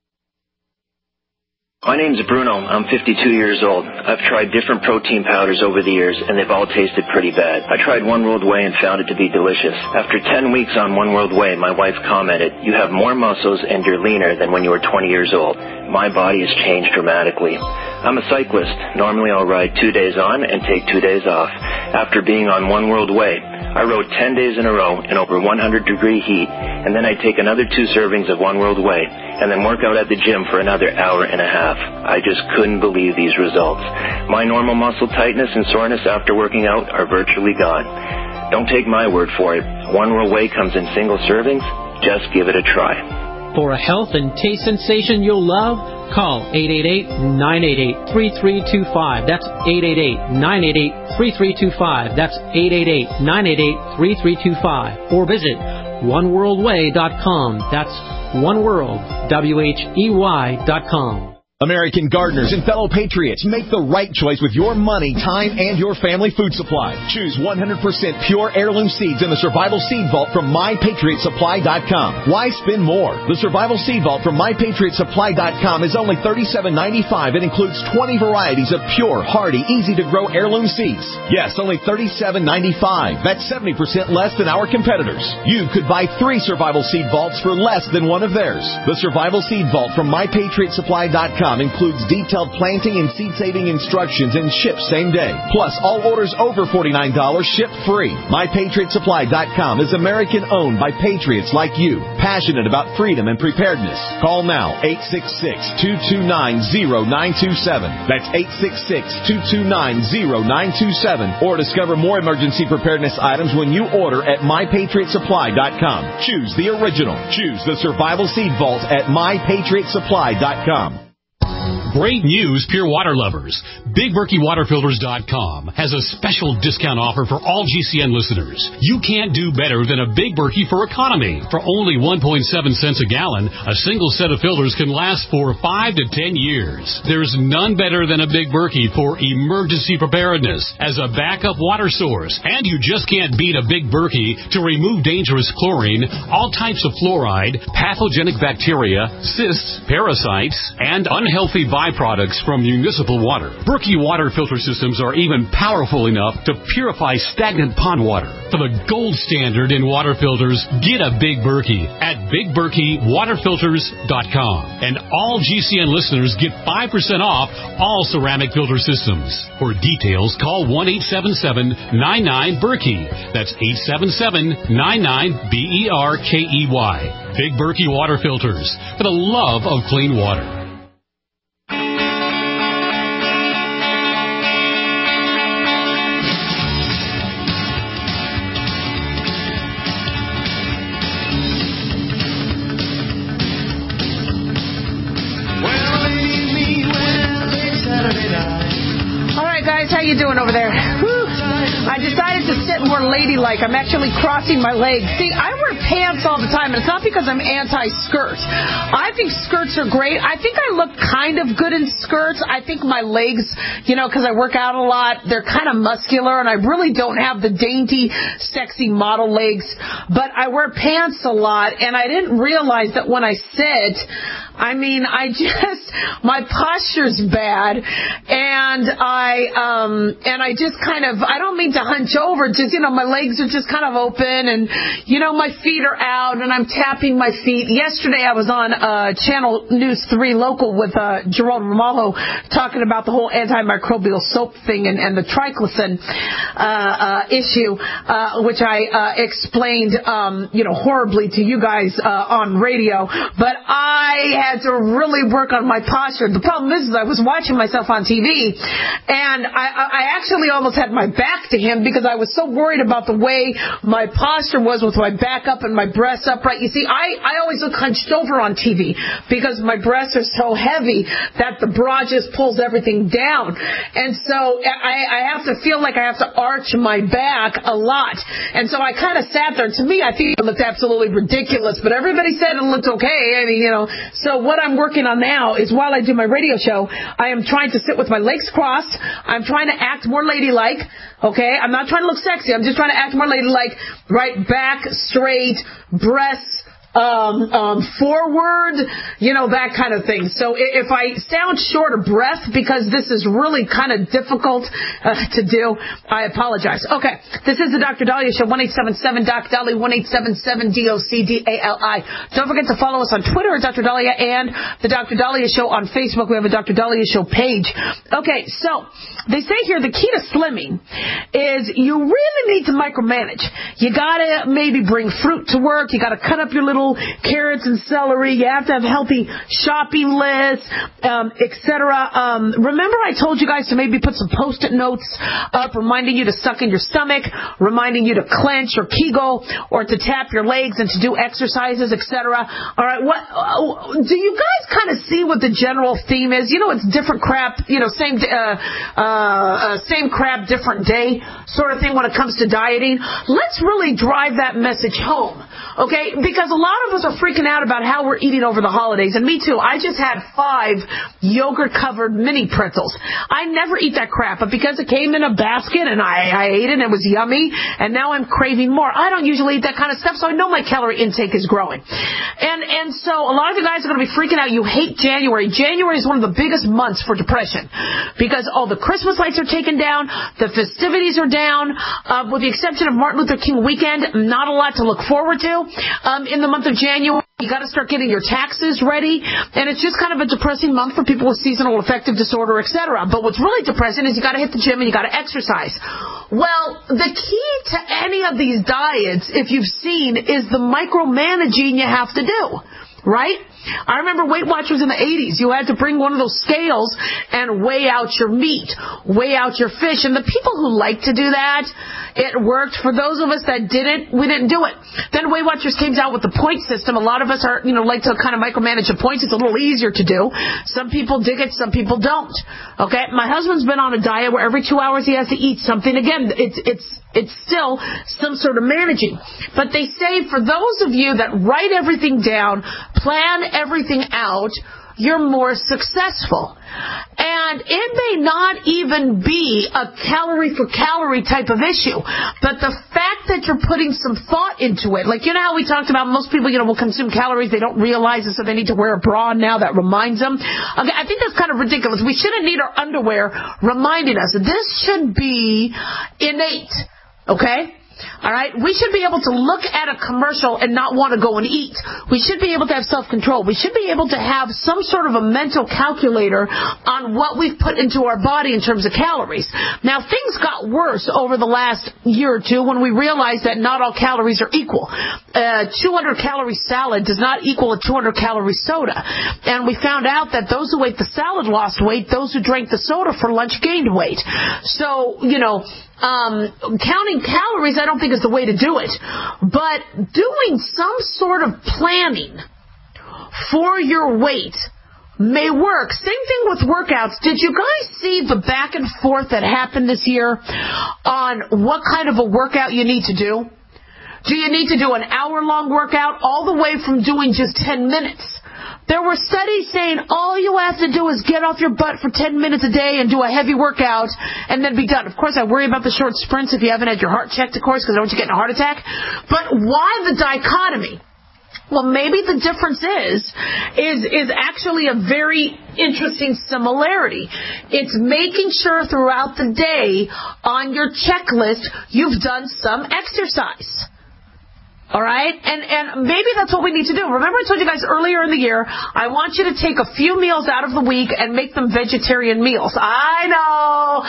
My name's Bruno. I'm fifty-two years old. I've tried different protein powders over the years, and they've all tasted pretty bad. I tried One World Whey and found it to be delicious. After ten weeks on One World Whey, my wife commented, "You have more muscles and you're leaner than when you were twenty years old." My body has changed dramatically. I'm a cyclist. Normally I'll ride two days on and take two days off. After being on One World Whey, I rode ten days in a row in over one hundred degree heat, and then I'd take another two servings of One World Whey, and then work out at the gym for another hour and a half. I just couldn't believe these results. My normal muscle tightness and soreness after working out are virtually gone. Don't take my word for it. One World Whey comes in single servings. Just give it a try. For a health and taste sensation you'll love, call eight eight eight, nine eight eight, three three two five. That's eight eight eight, nine eight eight, three three two five. That's eight eight eight, nine eight eight, three three two five. Or visit one world way dot com. That's oneworld, W H E Y dot com. American gardeners and fellow patriots, make the right choice with your money, time, and your family food supply. Choose one hundred percent pure heirloom seeds in the Survival Seed Vault from my patriot supply dot com. Why spend more? The Survival Seed Vault from my patriot supply dot com is only thirty-seven ninety-five and includes twenty varieties of pure, hardy, easy-to-grow heirloom seeds. Yes, only thirty-seven ninety-five. That's seventy percent less than our competitors. You could buy three Survival Seed Vaults for less than one of theirs. The Survival Seed Vault from my patriot supply dot com includes detailed planting and seed-saving instructions and ships same day. Plus, all orders over forty-nine dollars ship free. my patriot supply dot com is American-owned by patriots like you, passionate about freedom and preparedness. Call now, eight six six, two two nine, zero nine two seven. That's eight six six, two two nine, zero nine two seven. Or discover more emergency preparedness items when you order at my patriot supply dot com. Choose the original. Choose the Survival Seed Vault at my patriot supply dot com. Great news, Pure Water lovers. Big Berkey Water Filters dot com has a special discount offer for all G C N listeners. You can't do better than a Big Berkey for economy. For only one point seven cents a gallon, a single set of filters can last for five to ten years. There's none better than a Big Berkey for emergency preparedness as a backup water source. And you just can't beat a Big Berkey to remove dangerous chlorine, all types of fluoride, pathogenic bacteria, cysts, parasites, and unhealthy byproducts from municipal water. Berkey water filter systems are even powerful enough to purify stagnant pond water. For the gold standard in water filters, get a Big Berkey at Big Berkey Water Filters dot com. And all G C N listeners get five percent off all ceramic filter systems. For details, call one eight seven seven, nine nine, Berkey. That's eight seven seven, nine nine, B E R K E Y. Big Berkey Water Filters, for the love of clean water. How you doing over there? Whew. I decided to sit more ladylike. I'm actually crossing my legs. See, I wear pants all the time, and it's not because I'm anti-skirt. I think skirts are great. I think I look kind of good in skirts. I think my legs, you know, because I work out a lot, they're kind of muscular, and I really don't have the dainty, sexy model legs. But I wear pants a lot, and I didn't realize that when I sit, I mean, I just, my posture's bad, and I, um, and I just kind of, I don't mean to hunch over, just, you know, my legs are just kind of open, and, you know, my feet are out, and I'm tapping my feet. Yesterday I was on, uh, Channel News three Local with, uh, Jerome Ramalho talking about the whole antimicrobial soap thing and, and the triclosan, uh, uh, issue, uh, which I, uh, explained, um, you know, horribly to you guys, uh, on radio, but I had to really work on my posture. The problem is, is I was watching myself on T V, and I, I actually almost had my back to him because I was so worried about the way my posture was with my back up and my breasts upright. You see, I, I always look hunched over on T V because my breasts are so heavy that the bra just pulls everything down. And so I, I have to feel like I have to arch my back a lot. And so I kind of sat there. To me, I think it looked absolutely ridiculous, but everybody said it looked okay. I mean, you know, so what I'm working on now is while I do my radio show, I am trying to sit with my legs crossed. I'm trying to act more ladylike, okay? I'm not trying to look sexy. I'm just trying to act more ladylike, right? Back straight, breasts Um, um, forward, you know, that kind of thing. So if I sound short of breath because this is really kind of difficult uh, to do, I apologize. Okay, this is the Doctor Dahlia Show, one eight seven seven Doc Dali, one eight seven seven D O C D A L I. Don't forget to follow us on Twitter at Doctor Dahlia and the Doctor Dahlia Show on Facebook. We have a Doctor Dahlia Show page. Okay, so they say here the key to slimming is you really need to micromanage. You gotta maybe bring fruit to work. You gotta cut up your little carrots and celery. You have to have healthy shopping lists, um, et cetera. Um, remember I told you guys to maybe put some Post-it notes up reminding you to suck in your stomach, reminding you to clench or Kegel or to tap your legs and to do exercises, et cetera. All right, what uh, do you guys kind of see what the general theme is? You know, it's different crap, you know, same uh, uh, uh, same crap, different day sort of thing when it comes to dieting. Let's really drive that message home, okay? Because a lot of us are freaking out about how we're eating over the holidays, and me too. I just had five yogurt-covered mini pretzels. I never eat that crap, but because it came in a basket and I, I ate it and it was yummy, and now I'm craving more. I don't usually eat that kind of stuff, so I know my calorie intake is growing. And and so a lot of you guys are going to be freaking out. You hate January. January is one of the biggest months for depression because all the Christmas lights are taken down, the festivities are down, uh, with the exception of Martin Luther King weekend, not a lot to look forward to. Um, in the month of January, you got to start getting your taxes ready, and it's just kind of a depressing month for people with seasonal affective disorder, et cetera. But what's really depressing is you got to hit the gym and you got to exercise. Well, the key to any of these diets, if you've seen, is the micromanaging you have to do. Right? I remember Weight Watchers in the eighties. You had to bring one of those scales and weigh out your meat, weigh out your fish. And the people who like to do that, it worked. For those of us that didn't, we didn't do it. Then Weight Watchers came out with the point system. A lot of us are, you know, like to kind of micromanage the points. It's a little easier to do. Some people dig it, some people don't. Okay? My husband's been on a diet where every two hours he has to eat something. Again, it's, it's, it's still some sort of managing. But they say for those of you that write everything down, plan everything out, you're more successful. And it may not even be a calorie for calorie type of issue, but the fact that you're putting some thought into it, like, you know how we talked about most people, you know, will consume calories, they don't realize it, so they need to wear a bra now that reminds them. Okay, I think that's kind of ridiculous. We shouldn't need our underwear reminding us. This should be innate, okay? All right, we should be able to look at a commercial and not want to go and eat. We should be able to have self-control. We should be able to have some sort of a mental calculator on what we've put into our body in terms of calories. Now, things got worse over the last year or two when we realized that not all calories are equal. A two hundred calorie salad does not equal a two hundred calorie soda. And we found out that those who ate the salad lost weight, those who drank the soda for lunch gained weight. So, you know, Um, counting calories, I don't think is the way to do it. But doing some sort of planning for your weight, may work. Same thing with workouts. Did you guys see the back and forth that happened this year on what kind of a workout you need to do? Do you need to do an hour-long workout all the way from doing just ten minutes? There were studies saying all you have to do is get off your butt for ten minutes a day and do a heavy workout and then be done. Of course, I worry about the short sprints if you haven't had your heart checked, of course, because I don't want you getting a heart attack. But why the dichotomy? Well, maybe the difference is, is, is actually a very interesting similarity. It's making sure throughout the day on your checklist you've done some exercise. All right? And and maybe that's what we need to do. Remember I told you guys earlier in the year, I want you to take a few meals out of the week and make them vegetarian meals. I know.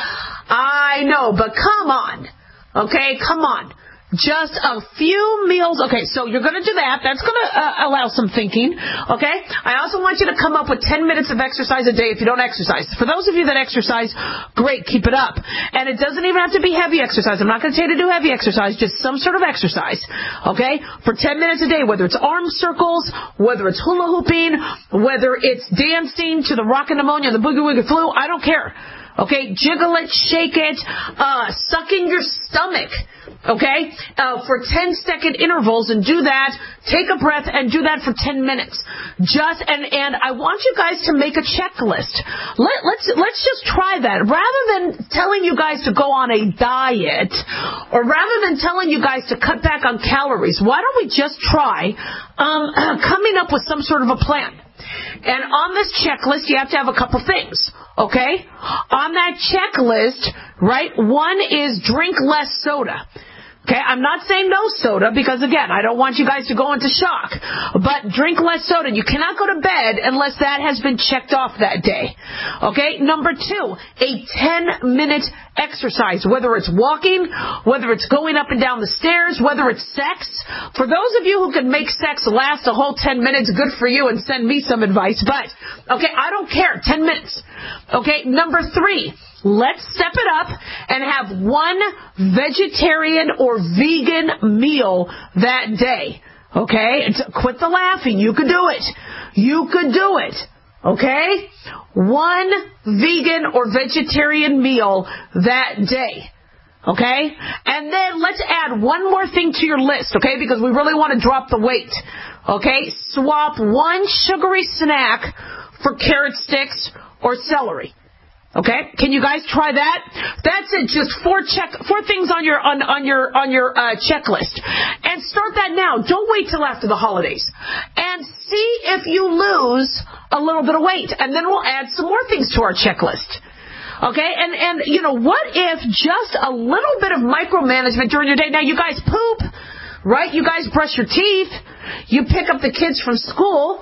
I know. But come on. Okay? Come on. Just a few meals. Okay, so you're going to do that. That's going to uh, allow some thinking. Okay? I also want you to come up with ten minutes of exercise a day if you don't exercise. For those of you that exercise, great, keep it up. And it doesn't even have to be heavy exercise. I'm not going to tell you to do heavy exercise, just some sort of exercise. Okay? For ten minutes a day, whether it's arm circles, whether it's hula hooping, whether it's dancing to the rockin' pneumonia and the boogie woogie flu, I don't care. Okay? Jiggle it, shake it, uh, suck in your stomach. Okay, uh, for ten second intervals, and do that. Take a breath and do that for ten minutes. Just and and I want you guys to make a checklist. Let, let's let's just try that. Rather than telling you guys to go on a diet, or rather than telling you guys to cut back on calories, why don't we just try um, coming up with some sort of a plan? And on this checklist, you have to have a couple things. Okay, on that checklist, right? One is drink less soda. Okay, I'm not saying no soda because, again, I don't want you guys to go into shock. But drink less soda. You cannot go to bed unless that has been checked off that day. Okay, number two, a ten-minute exercise, whether it's walking, whether it's going up and down the stairs, whether it's sex. For those of you who can make sex last a whole ten minutes, good for you, and send me some advice. But, okay, I don't care, ten minutes. Okay, number three, let's step it up and have one vegetarian or vegan meal that day. Okay? Quit the laughing. You could do it. You could do it. Okay? One vegan or vegetarian meal that day. Okay? And then let's add one more thing to your list, okay? Because we really want to drop the weight. Okay? Swap one sugary snack for carrot sticks or celery. Okay, can you guys try that? That's it. Just four check, four things on your on on your on your uh, checklist, and start that now. Don't wait till after the holidays, and see if you lose a little bit of weight, and then we'll add some more things to our checklist. Okay, and and you know what if just a little bit of micromanagement during your day? Now you guys poop, right? You guys brush your teeth. You pick up the kids from school.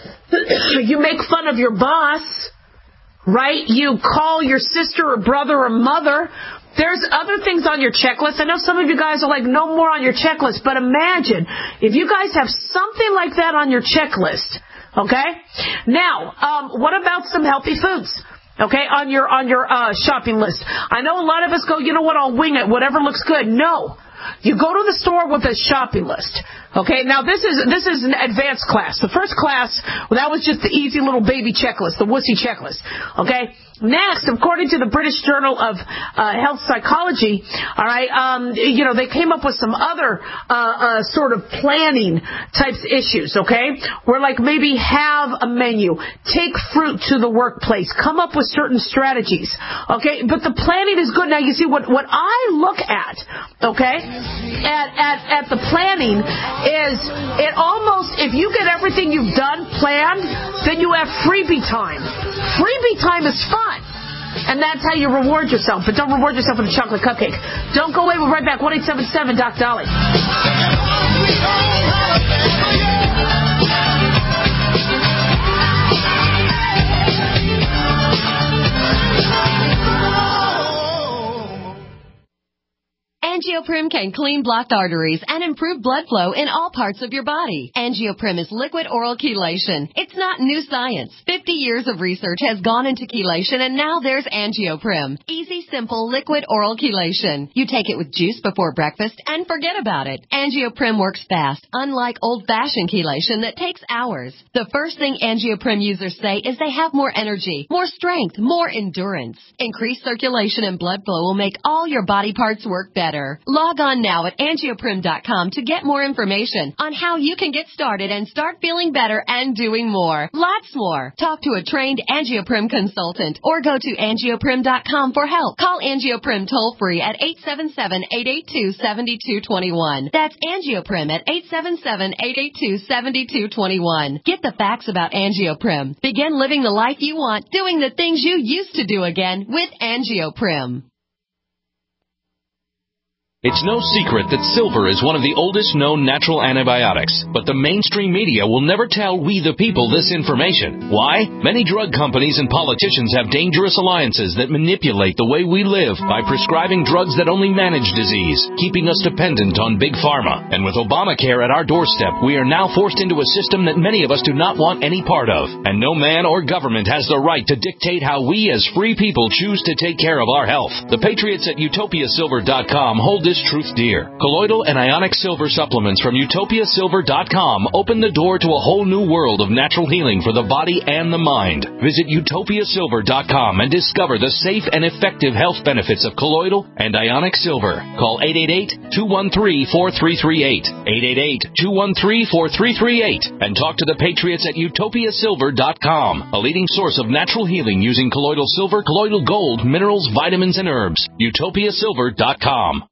You make fun of your boss. Right? You call your sister or brother or mother. There's other things on your checklist. I know some of you guys are like, no more on your checklist. But imagine if you guys have something like that on your checklist. Okay? Now, um, what about some healthy foods? Okay, on your on your uh, shopping list. I know a lot of us go, you know what, I'll wing it. Whatever looks good. No. You go to the store with a shopping list. Okay, now this is this is an advanced class. The first class, well, that was just the easy little baby checklist, the wussy checklist. Okay, next, according to the British Journal of uh, Health Psychology, all right, um, you know, they came up with some other uh, uh, sort of planning types of issues. Okay, where like maybe have a menu, take fruit to the workplace, come up with certain strategies. Okay, but the planning is good. Now you see what what I look at. Okay, at at at the planning. Is it almost, if you get everything you've done planned, then you have freebie time. Freebie time is fun. And that's how you reward yourself. But don't reward yourself with a chocolate cupcake. Don't go away. We're right back. one eight seven seven Doc Dolly. Angie Angioprim can clean blocked arteries and improve blood flow in all parts of your body. Angioprim is liquid oral chelation. It's not new science. fifty years of research has gone into chelation, and now there's Angioprim. Easy, simple, liquid oral chelation. You take it with juice before breakfast and forget about it. Angioprim works fast, unlike old-fashioned chelation that takes hours. The first thing Angioprim users say is they have more energy, more strength, more endurance. Increased circulation and blood flow will make all your body parts work better. Log on now at angioprim dot com to get more information on how you can get started and start feeling better and doing more. Lots more. Talk to a trained Angioprim consultant or go to angioprim dot com for help. Call Angioprim toll-free at eight seven seven, eight eight two, seven two two one. That's Angioprim at eight seven seven, eight eight two, seven two two one. Get the facts about Angioprim. Begin living the life you want, doing the things you used to do again with Angioprim. It's no secret that silver is one of the oldest known natural antibiotics, but the mainstream media will never tell we the people this information. Why? Many drug companies and politicians have dangerous alliances that manipulate the way we live by prescribing drugs that only manage disease, keeping us dependent on big pharma. And with Obamacare at our doorstep, we are now forced into a system that many of us do not want any part of. And no man or government has the right to dictate how we as free people choose to take care of our health. The Patriots at utopia silver dot com hold this truth dear. Colloidal and ionic silver supplements from utopia silver dot com open the door to a whole new world of natural healing for the body and the mind. Visit utopia silver dot com and discover the safe and effective health benefits of colloidal and ionic silver. Call eight eight eight, two one three, four three three eight, eight eight eight, two one three, four three three eight, and talk to the Patriots at utopia silver dot com, a leading source of natural healing using colloidal silver, colloidal gold, minerals, vitamins, and herbs. utopia silver dot com.